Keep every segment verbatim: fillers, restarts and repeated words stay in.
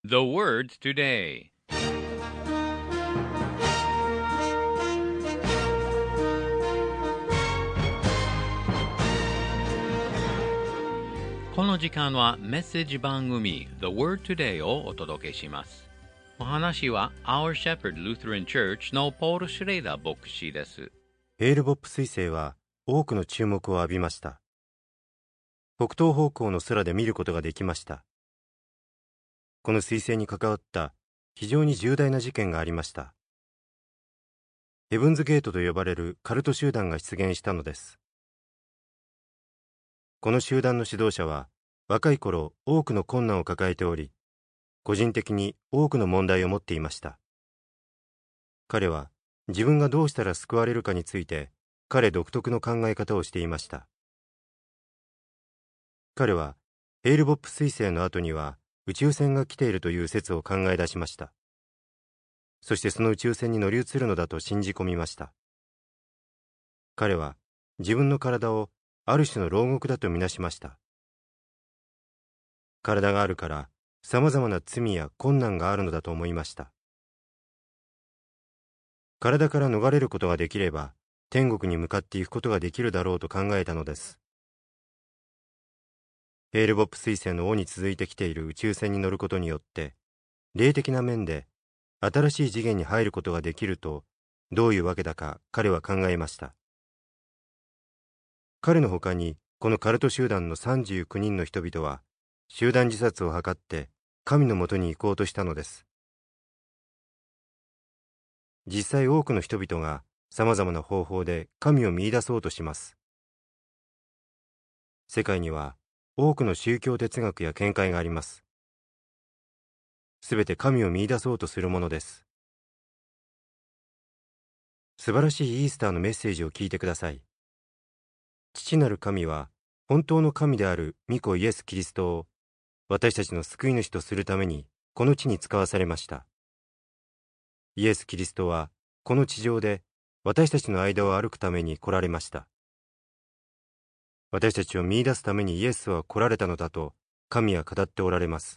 The word today. この時間はメッセージ番組 The Word Today をお届けします。お話は Our Shepherd Lutheran Church のポール・シュレイダー牧師です。 ヘールボップ彗星は多くの注目を浴びました。北東方向の空で見ることができました。この彗星に関わった非常に重大な事件がありました。ヘブンズゲートと呼ばれるカルト集団が出現したのです。この集団の指導者は若い頃多くの困難を抱えており、個人的に多くの問題を持っていました。彼は自分がどうしたら救われるかについて彼独特の考え方をしていました。彼はヘールボップ彗星の後には宇宙船が来ているという説を考え出しました。そしてその宇宙船に乗り移るのだと信じ込みました。彼は自分の体をある種の牢獄だとみなしました。体があるからさまざまな罪や困難があるのだと思いました。体から逃れることができれば天国に向かっていくことができるだろうと考えたのです。ヘールボップ彗星の尾に続いてきている宇宙船に乗ることによって霊的な面で新しい次元に入ることができるとどういうわけだか彼は考えました。彼の他にこのカルト集団のさんじゅうきゅうにんの人々は集団自殺を図って神のもとに行こうとしたのです。実際多くの人々がさまざまな方法で神を見出そうとします。世界には多くの宗教哲学や見解があります。すべて神を見出そうとするものです。素晴らしいイースターのメッセージを聞いてください。父なる神は本当の神である御子イエス・キリストを私たちの救い主とするためにこの地に使わされました。イエス・キリストはこの地上で私たちの間を歩くために来られました。私たちを見出すためにイエスは来られたのだと神は語っておられます。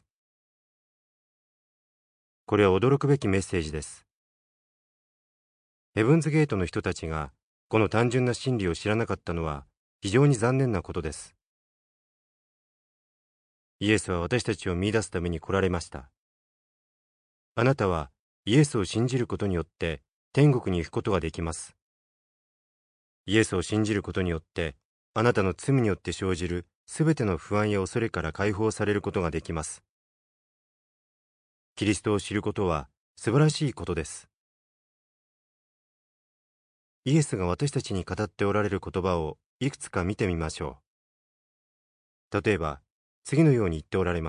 これは驚くべきメッセージです。ヘブンズゲートの人たちがこの単純な真理を知らなかったのは非常に残念なことです。イエスは私たちを見出すために来られました。あなたはイエスを信じることによって天国に行くことができます。イエスを信じることによってあなたの罪によって生じるすべての不安や恐れから解放されることができます。キリストを知ることは素晴らしいことです。イエスが私たちに語っておられる言葉をいくつか見てみましょう。例えば、次のように言っておられます。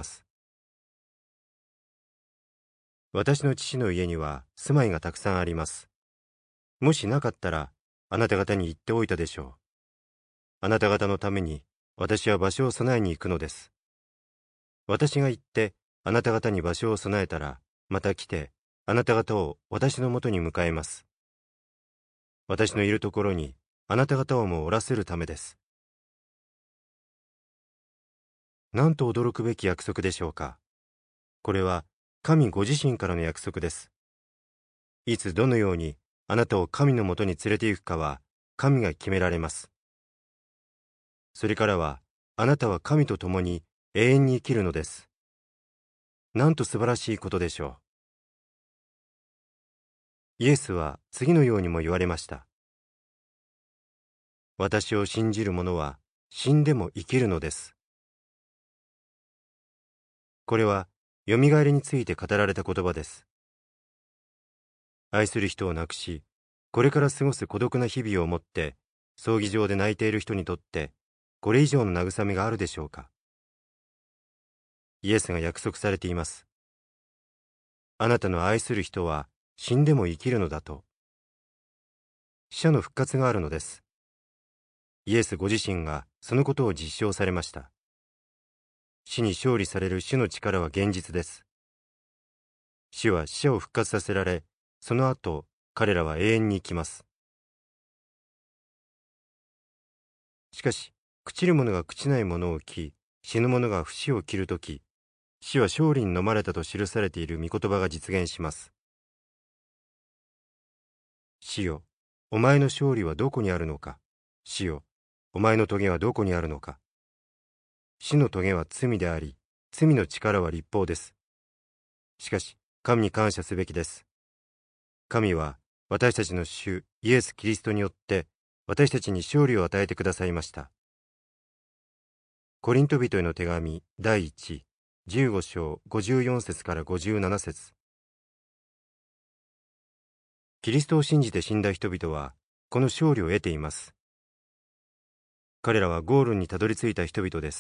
私の父の家には住まいがたくさんあります。もしなかったら、あなた方に言っておいたでしょう。あなた方のために私は場所を備えに行くのです。私が行って、あなた方に場所を備えたら、また来て、あなた方を私のもとに迎えます。私のいるところに、あなた方をもおらせるためです。なんと驚くべき約束でしょうか。これは、神ご自身からの約束です。いつどのように、あなたを神のもとに連れて行くかは、神が決められます。それからは、あなたは神と共に永遠に生きるのです。なんと素晴らしいことでしょう。イエスは次のようにも言われました。私を信じる者は死んでも生きるのです。これは、よみがえりについて語られた言葉です。愛する人を亡くし、これから過ごす孤独な日々をもって、葬儀場で泣いている人にとって、これ以上の慰めがあるでしょうか。イエスが約束されています。あなたの愛する人は死んでも生きるのだと。死者の復活があるのです。イエスご自身がそのことを実証されました。死に勝利される主の力は現実です。死は死者を復活させられ、その後、彼らは永遠に生きます。しかし、朽ちる者が朽ちないものを着、死ぬ者が不死を着るとき、 死は勝利に飲まれたと記されている御言葉が実現します。死よ、お前の勝利はどこにあるのか。死よ、お前の棘はどこにあるのか。死の棘は罪であり、罪の力は律法です。しかし、神に感謝すべきです。神は私たちの主イエス・キリストによって私たちに勝利を与えてくださいました。コリント人への手紙だいいち、じゅうご章ごじゅうよん節からごじゅうなな節。キリストを信じて死んだ人々はこの勝利を得ています。彼らはゴールにたどり着いた人々です。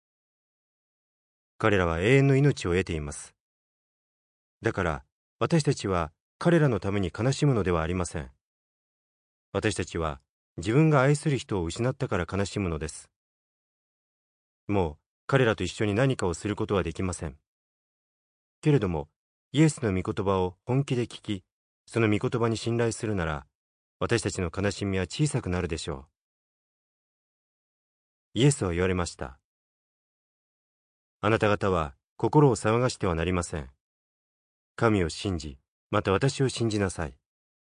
彼らは永遠の命を得ています。だから私たちは彼らのために悲しむのではありません。私たちは自分が愛する人を失ったから悲しむのです。もう彼らと一緒に何かをすることはできません。けれども、イエスの御言葉を本気で聞き、その御言葉に信頼するなら、私たちの悲しみは小さくなるでしょう。イエスは言われました。あなた方は心を騒がしてはなりません。神を信じ、また私を信じなさい。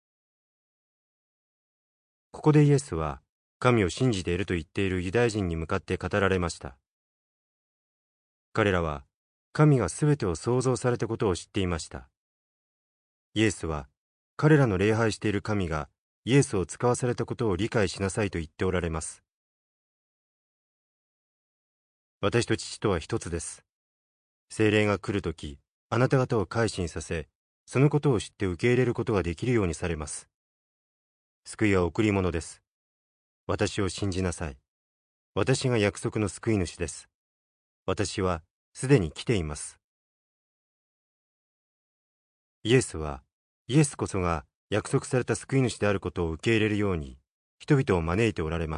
ここでイエスは、神を信じていると言っているユダヤ人に向かって語られました。彼らは、神がすべてを創造されたことを知っていました。イエスは、彼らの礼拝している神がイエスを使わされたことを理解しなさいと言っておられます。私と父とは一つです。聖霊が来るとき、あなた方を改心させ、そのことを知って受け入れることができるようにされます。救いは贈り物です。私を信じなさい。私が約束の救い主です。私はすでに来ています。イエスは、イエスこそが約束された救い主であることを受け入れるように、人々を招いておられます。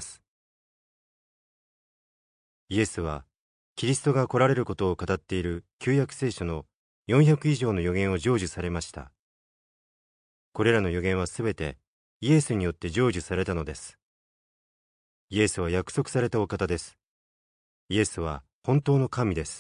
イエスは、キリストが来られることを語っている旧約聖書のよんひゃく以上の預言を成就されました。これらの預言はすべてイエスによって成就されたのです。イエスは約束されたお方です。イエスは本当の神です。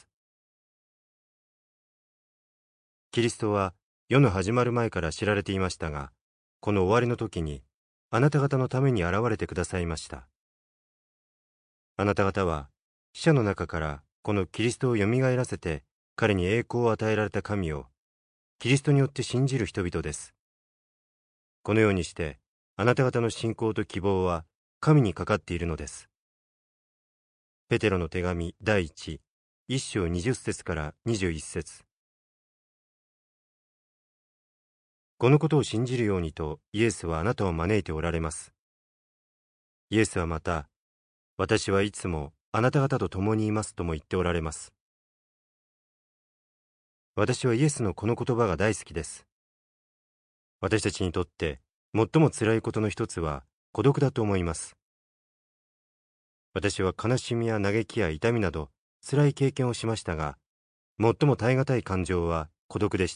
キリストは世の始まる前から知られていましたが、この終わりの時にあなた方のために現れてくださいました。あなた方は死者の中からこのキリストをよみがえらせて彼に栄光を与えられた神をキリストによって信じる人々です。このようにしてあなた方の信仰と希望は神にかかっているのです。ペテロの手紙だいいち、いっ章にじゅっ節からにじゅういっ節。このことを信じるようにとイエスはあなたを招いておられます。イエスはまた、私はいつもあなた方と共にいますとも言っておられます。私はイエスのこの言葉が大好きです。私たちにとって最も辛いことの一つは孤独だと思います。私は悲しみや嘆きや痛みなど辛い経験をしましたが、最も耐え難い感情は孤独でした。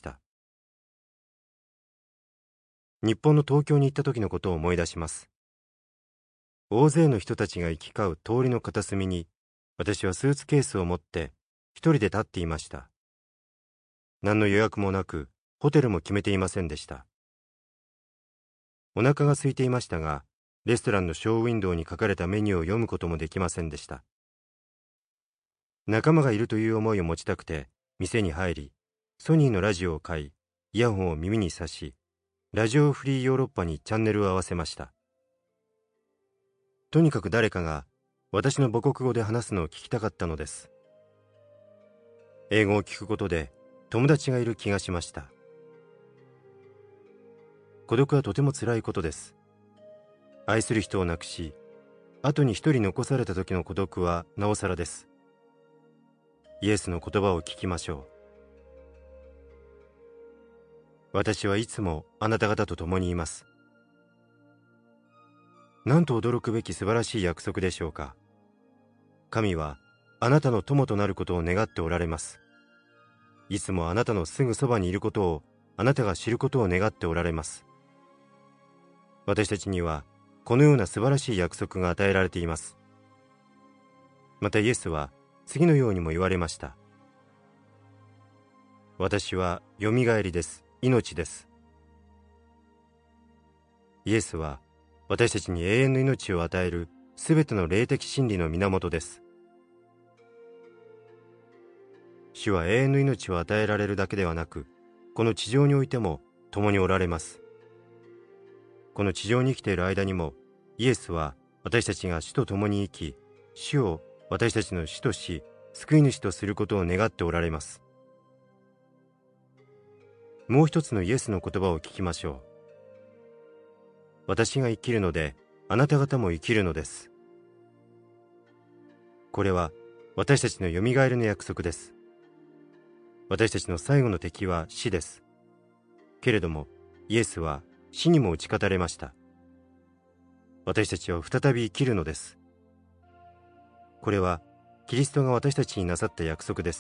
日本の東京に行った時のことを思い出します。大勢の人たちが行き交う通りの片隅に、私はスーツケースを持って一人で立っていました。何の予約もなく、ホテルも決めていませんでした。お腹が空いていましたが、レストランのショーウィンドウに書かれたメニューを読むこともできませんでした。仲間がいるという思いを持ちたくて、店に入り、ソニーのラジオを買い、イヤホンを耳に差し、ラジオフリーヨーロッパにチャンネルを合わせました。とにかく誰かが私の母国語で話すのを聞きたかったのです。英語を聞くことで友達がいる気がしました。孤独はとても辛いことです。愛する人を亡くし、後に一人残された時の孤独はなおさらです。イエスの言葉を聞きましょう。私はいつもあなた方と共にいます。なんと驚くべき素晴らしい約束でしょうか。神はあなたの友となることを願っておられます。いつもあなたのすぐそばにいることをあなたが知ることを願っておられます。私たちにはこのような素晴らしい約束が与えられています。またイエスは次のようにも言われました。 私はよみがえりです。命です。イエスは私たちに永遠の命を与えるすべての霊的真理の源です。主は永遠の命を与えられるだけではなく、この地上においても共におられます。この地上に生きている間にも、イエスは私たちが主と共に生き、主を私たちの主とし、救い主とすることを願っておられます。もう一つのイエスの言葉を聞きましょう。私が生きるので、あなた方も生きるのです。これは私たちのよみがえりの約束です。私たちの最後の敵は死です。けれども、イエスは死にも打ち勝たれました。私たちは再び生きるのです。これはキリストが私たちになさった約束です。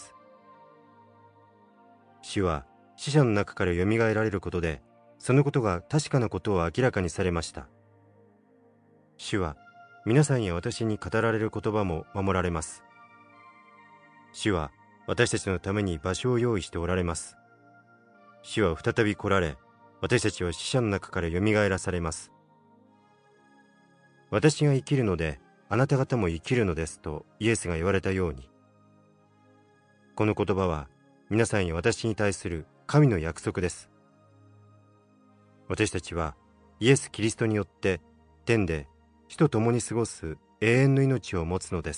主は死者の中からよみがえられることで、そのことが確かなことを明らかにされました。主は皆さんや私に語られる言葉も守られます。主は私たちのために場所を用意しておられます。主は再び来られ、私たちは死者の中からよみがえらされます。私が生きるので、あなた方も生きるのですとイエスが言われたように、この言葉は皆さんや私に対する神の約束です。私たちはイエス・キリストによって天で主と共に過ごす永遠の命を持つのです。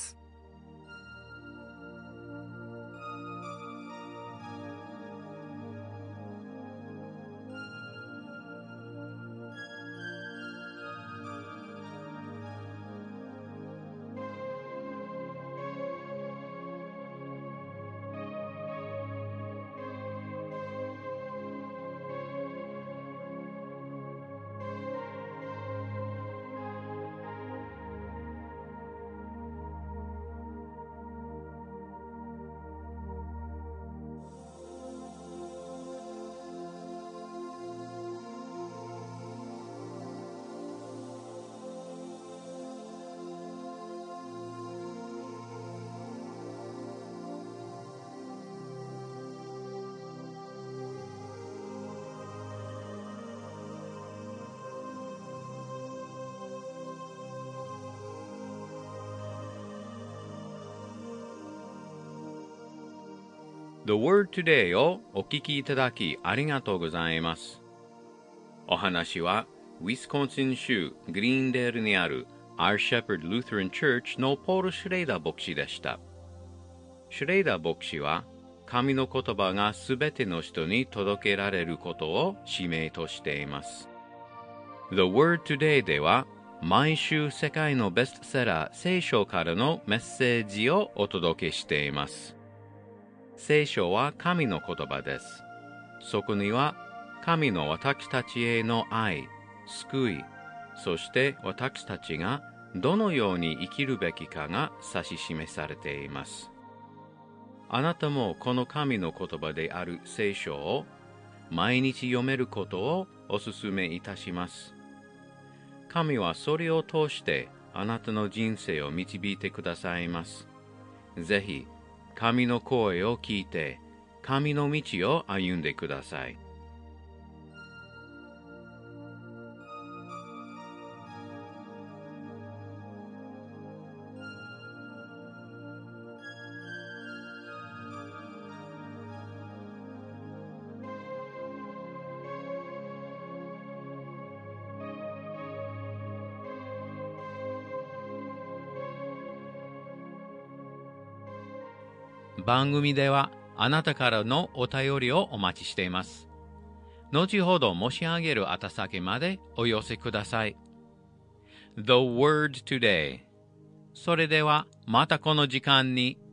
The Word Today をお聞きいただきありがとうございます。お話はウィスコンシン州グリーンデールにある Our Shepherd Lutheran Church のポール・シュレイダー牧師でした。シュレイダー牧師は神の言葉がすべての人に届けられることを使命としています。The Word Today では毎週世界のベストセラー聖書からのメッセージをお届けしています。聖書は神の言葉です。そこには神の私たちへの愛、救い、そして私たちがどのように生きるべきかが指し示されています。あなたもこの神の言葉である聖書を毎日読めることをお勧めいたします。神はそれを通してあなたの人生を導いてくださいます。ぜひ、神の声を聞いて、神の道を歩んでください。番組ではあなたからのお便りをお待ちしています。後ほど申し上げる宛先までお寄せください。The Word Today。それではまたこの時間に